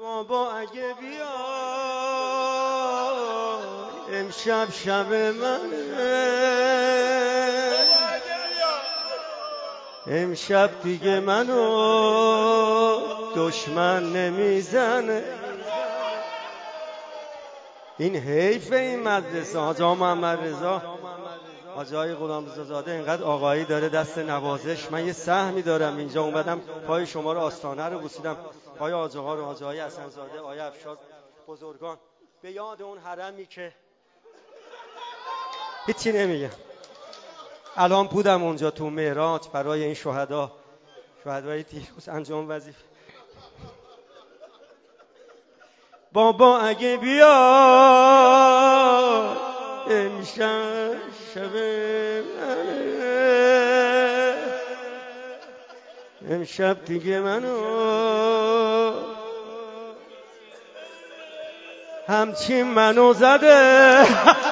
بابا اگه بیا امشب شب منه، امشب دیگه منو دشمن نمیزنه. این حیفه این مدرسه. حاج آقا محمد رضا، حاج آقای غلامرضا زاده اینقدر آقایی داره دست نوازش. من یه سهمی دارم اینجا، اومدم پای شما رو آستانه رو بوسیدم، پای حاج آقا رو، حاج آقای حسن زاده، آقای افشار، بزرگان، به یاد اون حرمی که هیچی نمیگم. الان بودم اونجا تو معراج برای این شهدای دیروز انجام وظیفه. بابا اگه بیا امشب شب منه، امشب دیگه منو همچین منو زده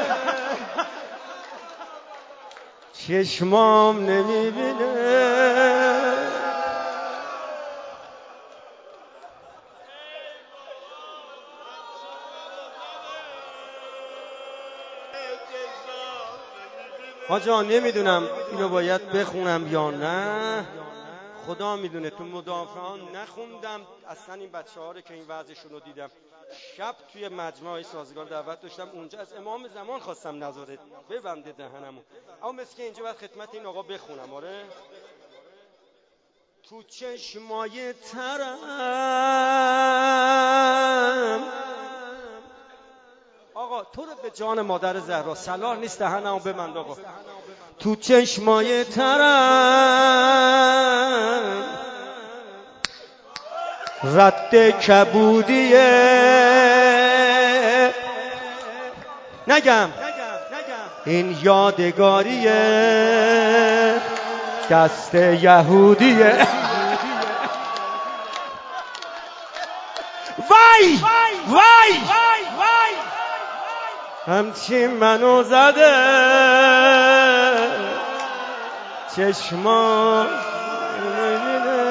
چشمام نمیبینه. آجا نمیدونم اینو باید بخونم یا نه، خدا میدونه. تو مدافعان نخوندم اصلا این بچه ها رو که این وضعشون رو دیدم. شب توی مجمع سازگار دعوت داشتم، اونجا از امام زمان خواستم نظارت ببنده دهنمو، اما مثل که اینجا باید خدمت این آقا بخونم. آره تو چشمای ترم آقا، تو رو به جان مادر زهرا صلاح نیست دهنمو ببند آقا. تو چشمای ترم رد کبودیه، نگم این یادگاریه دست یهودیه. وای وای همچین منو زده چشما نمیبینه.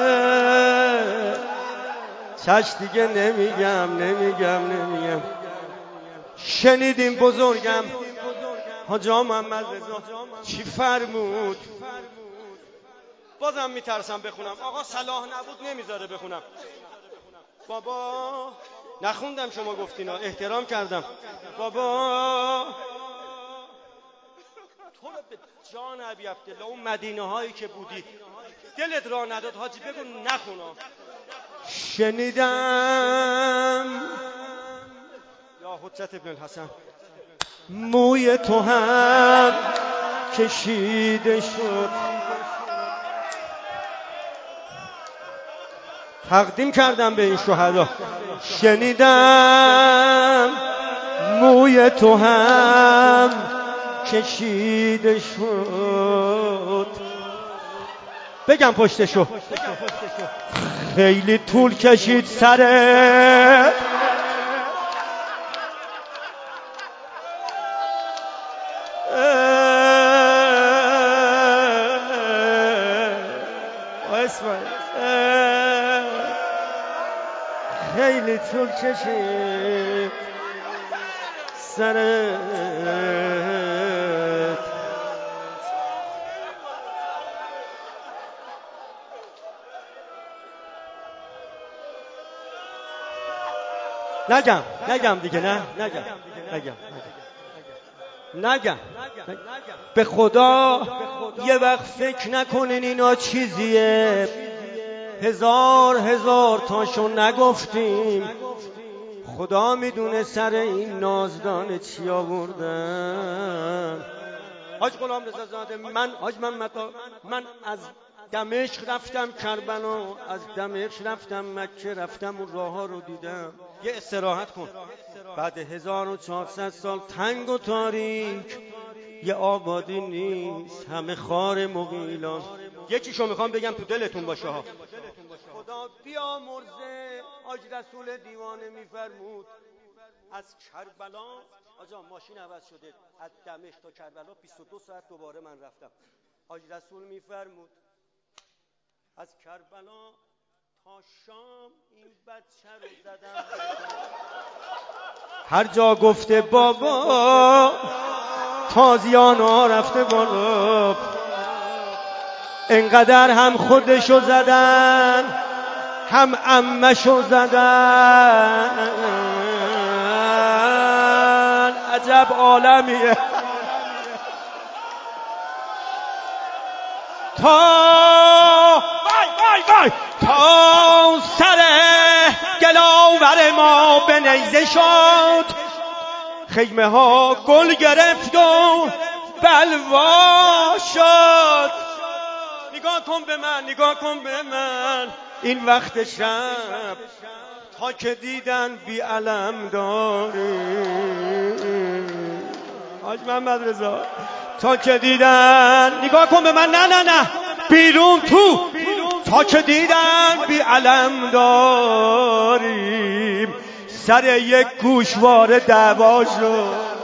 چش دیگه نمیگم. شنیدیم بزرگم حاج آقا محمد رضا چی فرمود؟ بازم میترسم بخونم. آقا صلاح نبود نمیذاره بخونم. بابا نخوندم، شما گفتینا، احترام کردم. بابا تو رو به جان ابی عبدالله، اون مدینه هایی که بودی دلت را نداد حاجی بگو نخونا. شنیدم یا حجت ابن الحسن موی تو هم کشیده شد، تقدیم کردم به این شهدا. شنیدم موی تو هم کشیده شد، بگم پشتشو، خیلی طول کشید سره خیلی طول کشید سرت. نگم دیگه، نگم به خدا. یه وقت فکر نکنین اینا چیزیه، هزار تاشو نگفتیم. خدا میدونه سر این نازدان چی آوردن. حاج غلامرضا زاده، حاج محمد، من از دمشق رفتم کربلا، از دمشق رفتم مکه، رفتم اون راه ها رو دیدم. یه استراحت کن. بعد 1400 سال تنگ و تاریک، یه آبادی نیست، همه خار مغیلان. یکیشو میخوام بگم تو دلتون باشه ها. خدا بیامرزه حاج رسول دیوانه میفرمود از کربلا، آجا ماشین عوض شده، از دمشق تا کربلا 22 ساعت دوباره من رفتم. حاج رسول میفرمود از کربلا تا شام این بچه رو زدم، هر جا گفته بابا تازیانا رفته بالا، انقدر هم خودشو زدن هم عمشو زدن. عجب عالمیه. تا سر گلاور ما به نیزه شد، خیمه ها گل گرفت و بلوا شد. نگاه کن به من، نگاه کن به من، این وقت شب تا که دیدن بی علم داری. حاج محمد رضا تا که دیدن، نگاه کن به من، نه بیرون تو، تا که دیدن بی علم داریم، سر یک گوشواره دعوا شد.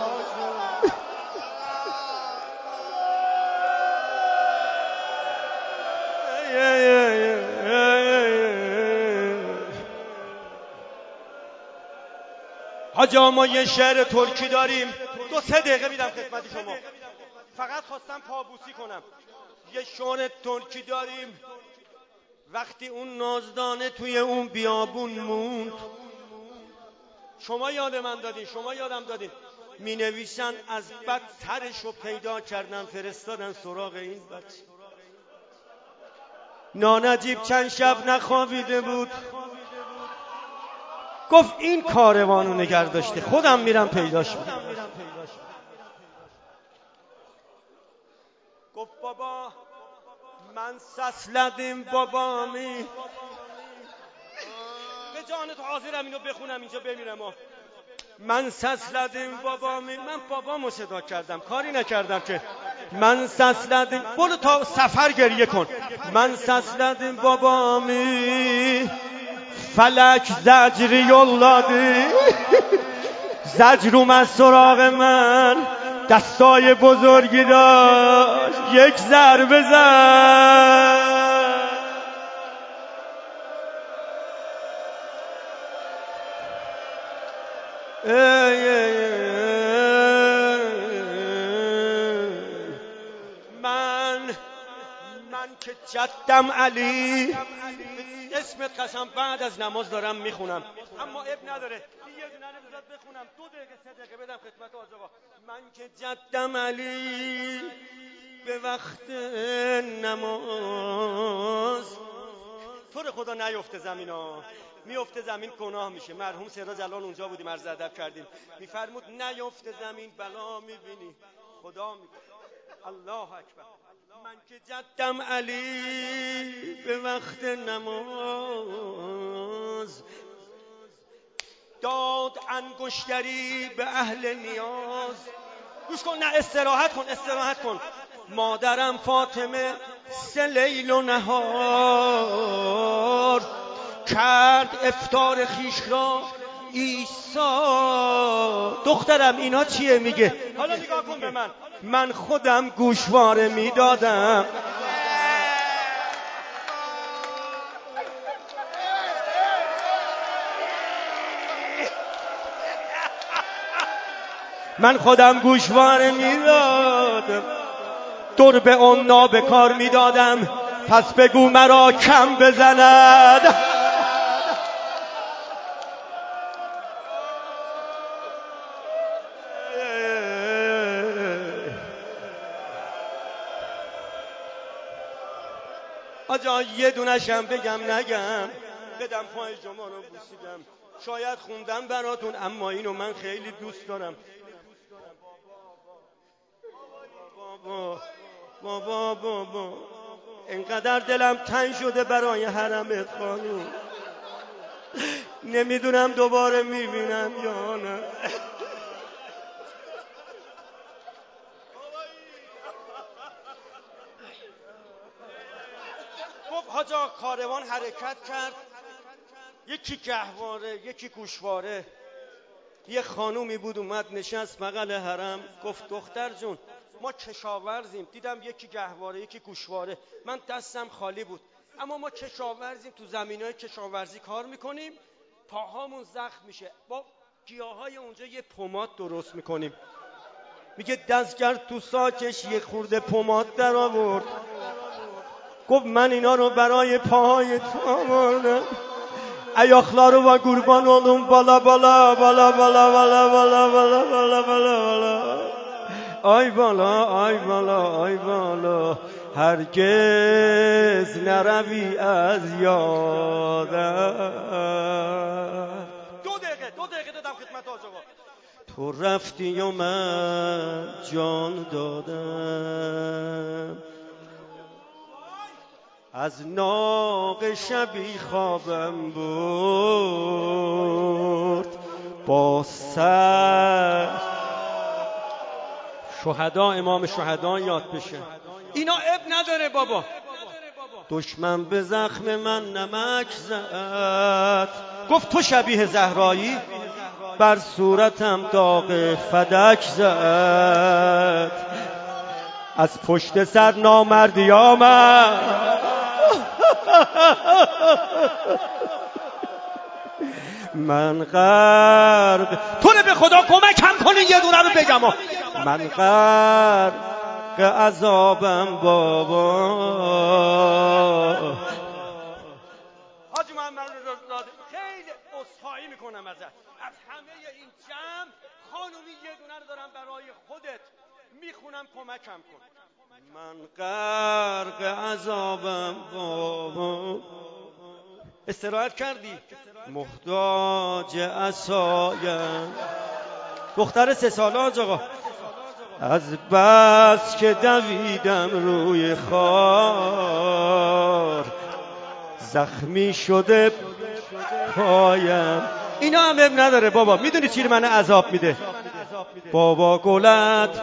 حاجا ما یه شعر ترکی داریم، 2-3 دقیقه میدم خدمت شما، فقط خواستم پابوسی کنم. یه شعر ترکی داریم، وقتی اون نازدانه توی اون بیابون موند، شما یاد من دادین، شما یادم دادین، می نویسن از بدترش رو پیدا کردن، فرستادن سراغ این بچه. نانجیب چند شب نخوابیده بود، گفت این کاروانو نگر داشته، خودم میرم پیداش میکنم. گفت بابا من سسلدیم بابامی، به جان تو حاضرم اینو بخونم اینجا بمیرم. من سسلدیم بابامی، من بابامو صدا کردم، کاری نکردم که. من سسلدیم، برو تا سفر گریه کن. من سسلدیم بابامی، فلک زجری یولادی، زجروم از سراغ من دستای بزرگی داشت، یک ضربه زد. من که جدم علی، اسمت قسم بعد از نماز دارم میخونم، اما اب نداره، یه دونه بذار بخونم، 2 دقیقه 3 دقیقه بدم خدمت حاج آقا. من که جدم علی به وقت نماز، تو رو خدا نیفته زمین ها، میفته زمین گناه میشه. مرحوم سراج الان اونجا بودیم عرض ادب کردیم، میفرمود نیفته زمین بلا میبینی، خدا میبینی. الله اکبر. من که جدم علی به وقت نماز، داد انگشتری به اهل نیاز. گوش کن، نه استراحت کن، استراحت کن. مادرم فاطمه 3 لیل و نهار کرد افطار خیش را عیسی. دخترم اینا چیه میگه؟ حالا نگاه کن به من، من خودم گوشواره میدادم. من خودم گوشواره میدادم، دور به اون نابه کار میدادم، پس بگو مرا کم بزند. آجا یه دونشم بگم نگم، بدم پای شما رو بوسیدم، شاید خوندم براتون، اما اینو من خیلی دوست دارم. بابا بابا انقدر دلم تنگ شده برای حرمت خانوم، نمیدونم دوباره میبینم یا نه. گفت حاجا کاروان حرکت کرد، یکی گهواره یکی گوشواره. یه خانومی بود اومد نشست بغل حرم، گفت دختر جون ما کشاورزیم، دیدم یکی گهواره یکی گوشواره، من دستم خالی بود، اما ما کشاورزیم، تو زمینای کشاورزی کار میکنیم، پاهامون زخم میشه، با گیاهای اونجا یه پماد درست میکنیم. میگه دستگر تو ساکش یه خورده پماد در آورد، گفت من اینا رو برای پاهای تو آوردم. ayakları var kurban olun bala bala bala bala bala bala bala bala bala bala ay bala ay bala ay bala herkes nerevi az yadem. دو دقیقه دادم خدمت حاج آقا. تو رفتی و من جان دادم، از ناق شبی خوابم برد با سر. شهدا امام شهدا یاد بشه. اینا اب نداره بابا. دشمن به زخم من نمک زد، گفت تو شبیه زهرایی، بر صورتم داغ فدک زد. از پشت سر نامردی آمد، من غرق، تو به خدا کمکم کنین یه دونه رو بگم. من غرق عذابم بابا. حاجی محمد رضا خیلی عذرخواهی میکنم ازت، از همه این جمع خانومی یه دونه رو دارم برای خودت میخونم، کمکم کن. من غرق عذابم بابا. استراحت کردی؟ محتاج عصایم. دختر 3 ساله حاج آقا. از بس که دویدم روی خار، زخمی شده پایم. اینا هم اب نداره بابا. میدونی چی من عذاب میده؟ بابا گلت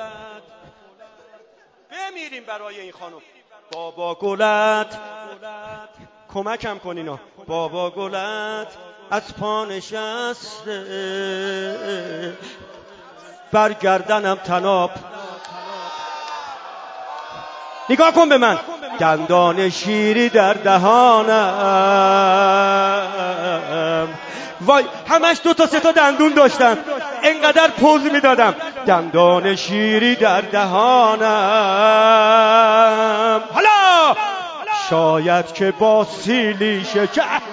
بمیریم برای این خانم. بابا گلت کمکم کن اینا. بابا گلت از پا نشسته، برگردنم تناب. نگاه کن به من، دندان شیری در دهانم. وای همش 2 تا 3 تا دندون داشتم، انقدر پوز میدادم. دندان شیری در دهانم. حالا شاید که با سیلی شکر